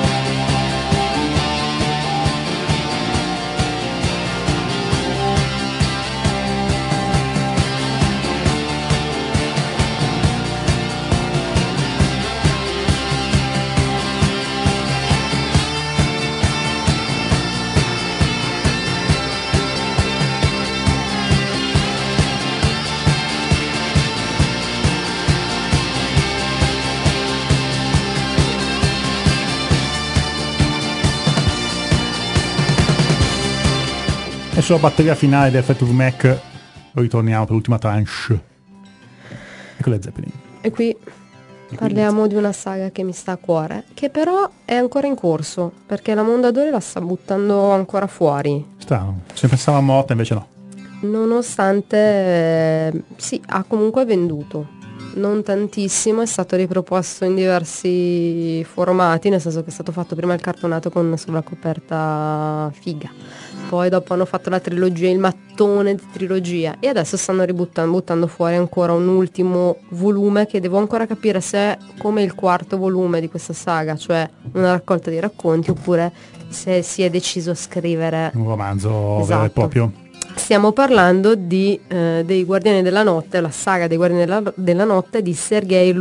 E sulla batteria finale del Fleetwood Mac ritorniamo per l'ultima tranche. Ecco le Zeppelin. E qui parliamo di una saga che mi sta a cuore, che però è ancora in corso, perché la Mondadori la sta buttando ancora fuori. Strano, se pensava morta invece no. Nonostante sì, ha comunque venduto. Non tantissimo, è stato riproposto in diversi formati, nel senso che è stato fatto prima il cartonato con sulla coperta figa. Poi dopo hanno fatto la trilogia, il mattone di trilogia, e adesso stanno buttando fuori ancora un ultimo volume che devo ancora capire se è come il quarto volume di questa saga, cioè una raccolta di racconti, oppure se si è deciso a scrivere. Un romanzo vero e Esatto. proprio. Stiamo parlando dei Guardiani della Notte, la saga dei Guardiani della Notte di Sergei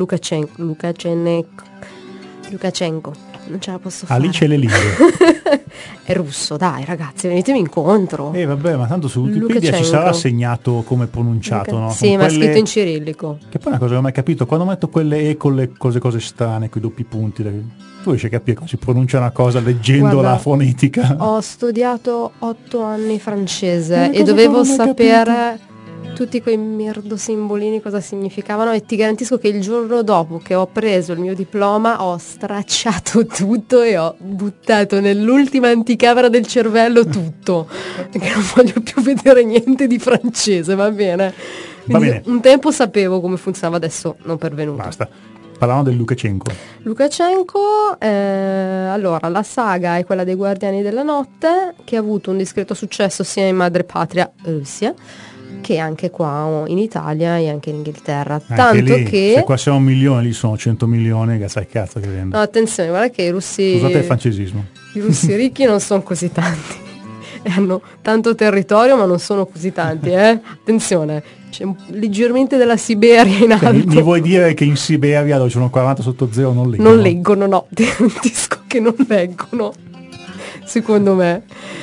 Lukashenko. Non ce la posso fare. Alice e le lingue. È russo, dai ragazzi, venitemi incontro. Vabbè, ma tanto su Wikipedia ci sarà segnato come è pronunciato, no? Sì, Con ma è quelle- scritto in cirillico. Che poi è una cosa che non ho mai capito, quando metto quelle E con le cose strane, con i doppi punti, tu riesci a capire come si pronuncia una cosa leggendo Guarda, la fonetica? Ho studiato 8 anni francese Una e cosa dovevo che non ho mai sapere tutti quei merdo simbolini cosa significavano, e ti garantisco che il giorno dopo che ho preso il mio diploma ho stracciato tutto e ho buttato nell'ultima anticamera del cervello tutto, perché non voglio più vedere niente di francese, va bene? Quindi bene. un tempo sapevo come funzionava, adesso non pervenuto. Basta. Parlavamo del Lukashenko. Lukashenko, allora la saga è quella dei Guardiani della Notte, che ha avuto un discreto successo sia in madrepatria Russia che anche qua in Italia e anche in Inghilterra, Anche tanto lì, che se qua siamo 1 milione, lì sono 100 milioni, che sai cazzo che vendo. no, attenzione, guarda che Scusate il francesismo. i russi ricchi non sono così tanti e hanno tanto territorio, ma non sono così tanti, attenzione, c'è leggermente della Siberia in Cioè, alto. mi vuoi dire che in Siberia, dove sono 40 sotto zero, non leggono? Non leggono, no, ti garantisco che non leggono, secondo me.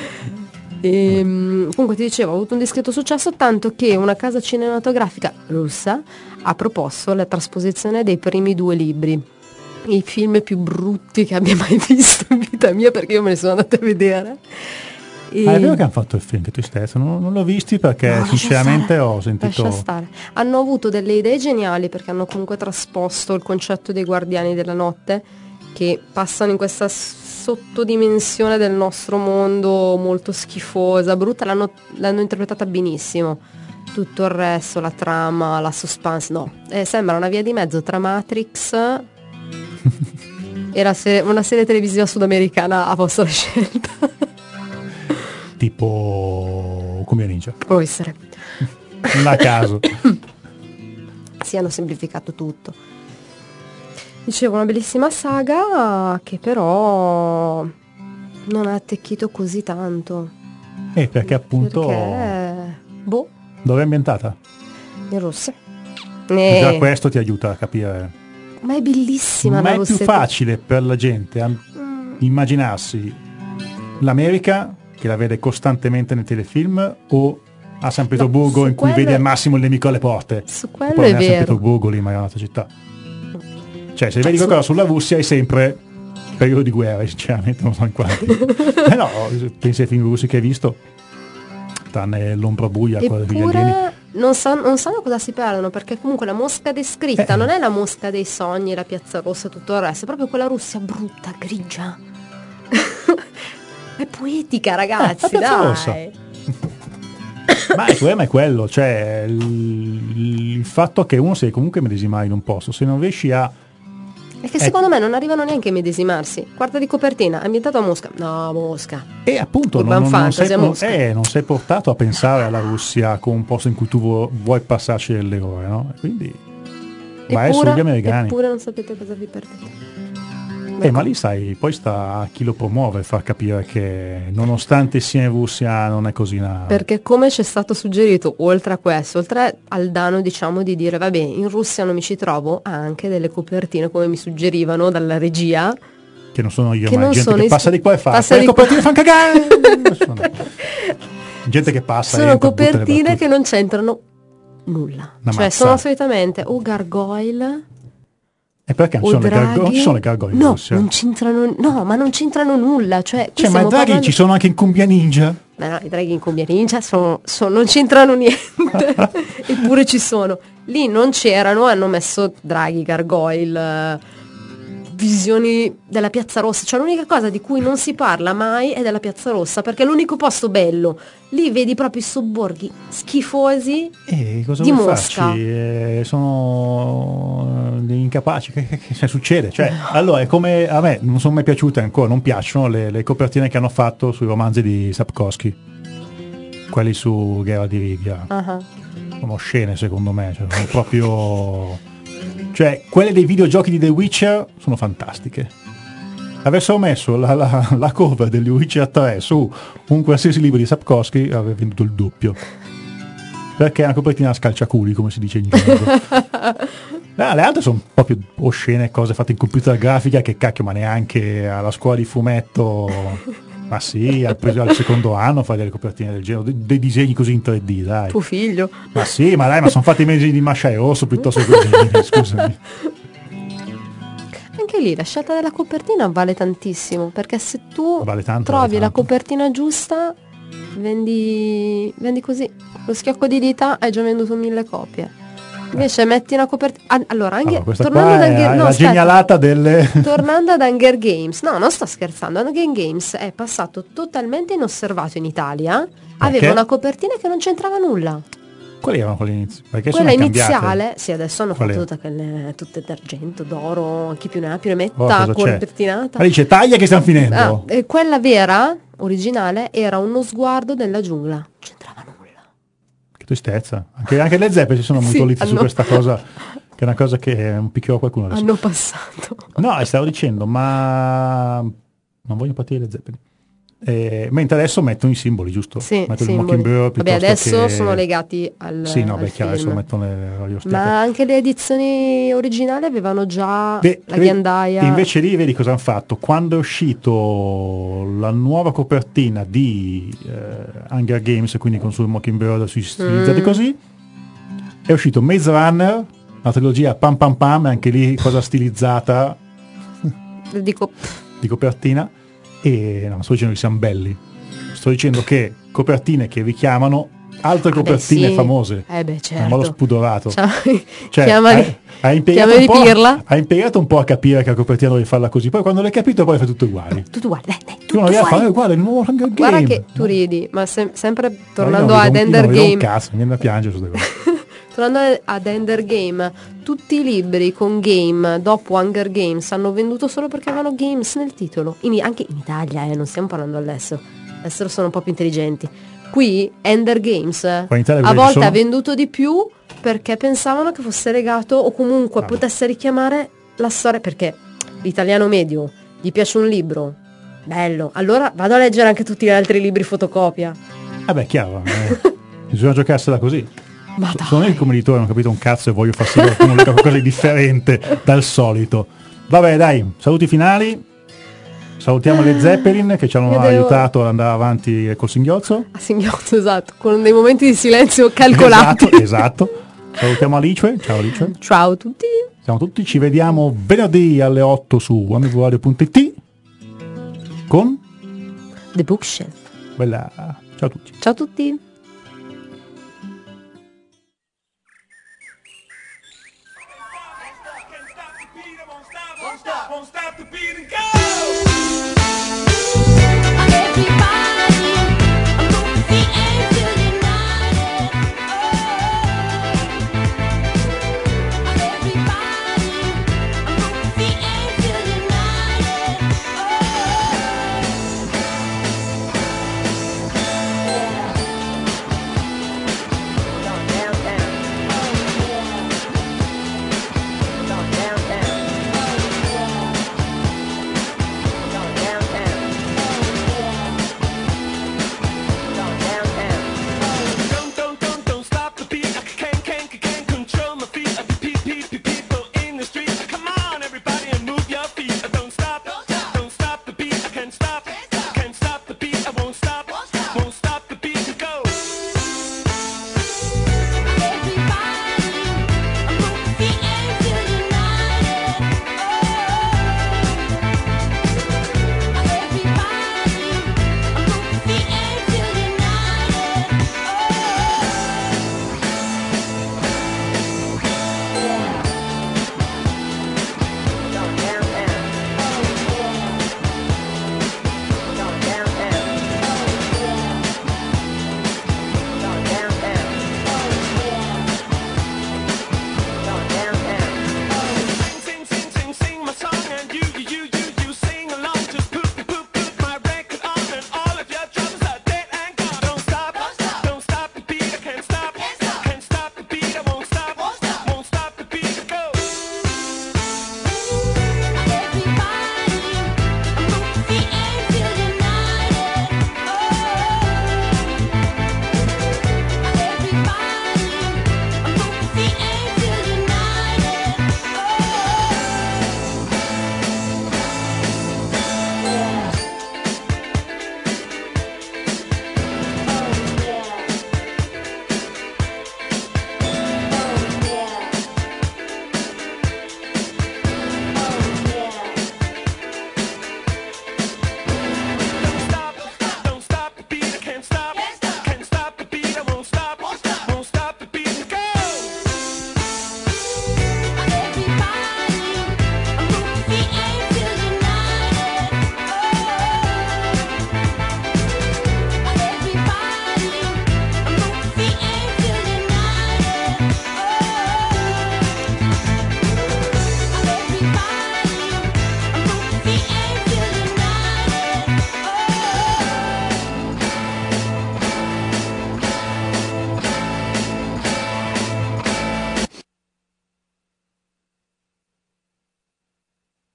Comunque ti dicevo, ha avuto un discreto successo, tanto che una casa cinematografica russa ha proposto la trasposizione dei primi 2 libri, i film più brutti che abbia mai visto in vita mia, perché io me ne sono andata a vedere. È vero che hanno fatto il film, che tristezza, non l'ho visti perché No, lascia sinceramente stare, ho sentito... lascia stare. Hanno avuto delle idee geniali, perché hanno comunque trasposto il concetto dei Guardiani della Notte, che passano in questa sottodimensione del nostro mondo molto schifosa, brutta, l'hanno interpretata benissimo. Tutto il resto, la trama, la suspense, no, sembra una via di mezzo tra Matrix e una serie televisiva sudamericana a vostra scelta. Tipo come Ninja, Può essere. non a caso. Sì, hanno semplificato tutto. Dicevo, una bellissima saga che però non ha attecchito così tanto. Perché appunto... Perché, Dove è ambientata? in Russia. Già questo ti aiuta a capire. Ma è bellissima Ma la è Russia. più facile per la gente immaginarsi l'America, che la vede costantemente nei telefilm, o a San Pietroburgo, su in cui quello- vedi al massimo il nemico alle porte. Su quello Poi è non a San vero. Pietroburgo, lì magari è un'altra città. Cioè, se vedi qualcosa sulla Russia è sempre periodo di guerra, sinceramente non so in quanti. No, pensi ai film russi che hai visto, tranne l'ombra buia, quella degli alieni. Eppure non sanno cosa si perdono, perché comunque la mosca descritta non è la mosca dei sogni, la piazza rossa e tutto il resto, è proprio quella Russia brutta, grigia. È poetica, ragazzi, la piazza dai. rossa. Ma il problema è quello, cioè il fatto che uno si deve comunque medesimare in un posto, se non riesci a... È che secondo me non arrivano neanche a medesimarsi. Quarta di copertina, ambientato a Mosca. No, Mosca. E appunto Urban Fantasy a Mosca. non sei portato a pensare alla Russia come un posto in cui tu vuoi passarci delle ore, no? Quindi vai sugli americani. Eppure non sapete cosa vi perdete. Ma lì sai, poi sta a chi lo promuove far capire che nonostante sia in Russia non è così Perché come ci è stato suggerito, oltre a questo, oltre al danno diciamo di dire vabbè, in Russia non mi ci trovo, ha anche delle copertine come mi suggerivano dalla regia. che non sono io, Che ma non gente sono che is- passa di qua e fa passa le di copertine qua." fanno cagare. Gente che passa Sono entra, butta le copertine battute. che non c'entrano nulla. Una Cioè mazza. sono solitamente o gargoyle E perché non o ci sono le draghi. non ci sono le gargoyle in No, Russia? non c'entrano, no, ma non c'entrano nulla. Cioè, qui Cioè, ma i stiamo draghi parlando- ci sono anche in Cumbia Ninja? Ma no, i draghi in Cumbia Ninja non c'entrano niente, eppure ci sono. Lì non c'erano, hanno messo draghi, gargoyle, visioni della Piazza Rossa. Cioè l'unica cosa di cui non si parla mai è della Piazza Rossa, perché è l'unico posto bello. Lì vedi proprio i sobborghi schifosi Cosa di vuoi Mosca. farci? Sono degli incapaci. Che succede? Cioè, allora, è come a me non sono mai piaciute ancora, non piacciono le copertine che hanno fatto sui romanzi di Sapkowski, quelli su Guerra di Rivia. Ah. Sono scene secondo me, cioè, sono proprio... Cioè, quelle dei videogiochi di The Witcher sono fantastiche. avessero messo la cover degli Witcher 3 su un qualsiasi libro di Sapkowski, avrebbe venduto il doppio. Perché è una copertina a scalciaculi, come si dice in gergo. Le altre sono proprio oscene, cose fatte in computer grafica, che cacchio, ma neanche alla scuola di fumetto. Ma sì, al secondo anno fai delle copertine del genere, dei disegni così in 3D, dai. Tuo figlio. Ma sì, ma dai, ma sono fatti mesi di Mascia e Rosso piuttosto che scusami. Anche lì la scelta della copertina vale tantissimo, perché se tu Vale tanto, trovi vale la tanto. copertina giusta, vendi così. Lo schiocco di dita hai già venduto 1000 copie. Invece metti una copertina. Allora, anche Questa tornando qua ad è Hunger, no, la aspetta. genialata delle... Tornando ad Hunger Games, no, non sto scherzando. Hunger Games è passato totalmente inosservato in Italia. Aveva una copertina che non c'entrava nulla. Quali erano quelle iniziali? Perché Quella sono cambiate? iniziale, sì, adesso hanno Qual fatto è? tutte d'argento, d'oro, chi più ne ha più ne Oh, metta, cosa c'è? copertinata. Ma dice taglia che stiamo finendo. Ah, e quella vera, originale, era uno sguardo nella giungla. Non c'entrava nulla. Che tristezza. Anche le zeppe si sono Sì, ammutolite su hanno- questa cosa, che è una cosa che è un picchio a qualcuno adesso. Hanno passato. No, stavo dicendo, ma non voglio partire le zeppeli. Mentre adesso mettono i simboli, giusto? Sì, mettono il simboli. Mockingbird Vabbè, piuttosto adesso che... sono legati al Sì, no, al beh, chiaro, adesso film. mettono le radio steppe. Ma anche le edizioni originali avevano già Beh, la ghiandaia. invece lì vedi cosa hanno fatto. Quando è uscito la nuova copertina di Hunger Games, quindi con sul Mockingbird sui stilizzati così, è uscito Maze Runner, la trilogia Pam Pam Pam, anche lì cosa stilizzata Dico, di copertina. E no, sto dicendo che siamo belli, sto dicendo che copertine che richiamano altre copertine sì. famose Beh, certo. in modo spudorato. Ciao. Cioè, Chiamali- hai impiegato chiamali un po', Pirla. hai impiegato un po' a capire che la copertina dovevi farla così, poi quando l'hai capito poi fai tutto uguale. Tu guarda, dai, Tu non devi fare guarda il nuovo Hunger Game. Guarda che tu ridi, ma sempre No, tornando io non ad vedo un- Ender io non vedo un Game, cazzo, mi viene da piangere su queste cose. tornando ad Ender Game, tutti i libri con game dopo Hunger Games hanno venduto solo perché avevano games nel titolo. Anche in Italia, non stiamo parlando all'estero. All'estero sono un po' più intelligenti. Qui Ender Games Qua in Italia a quelli volte sono- ha venduto di più perché pensavano che fosse legato o comunque potesse richiamare la storia, perché l'italiano medio gli piace un libro bello, allora vado a leggere anche tutti gli altri libri fotocopia. Vabbè, chiaro, bisogna giocarsela così. Ma dai. Sono io come editore, non ho capito un cazzo e voglio far sì che qualcuno dica qualcosa di differente dal solito. Vabbè, dai, saluti finali. Salutiamo le Zeppelin che ci hanno Io devo- aiutato ad andare avanti col singhiozzo. A singhiozzo, esatto, con dei momenti di silenzio calcolati. Esatto. Salutiamo Alice. Ciao Alice. Ciao a tutti. Siamo tutti, ci vediamo venerdì alle 8 su www.radio.it con The Bookshelf. quella. Ciao a tutti. Ciao a tutti. Won't stop the beat and go!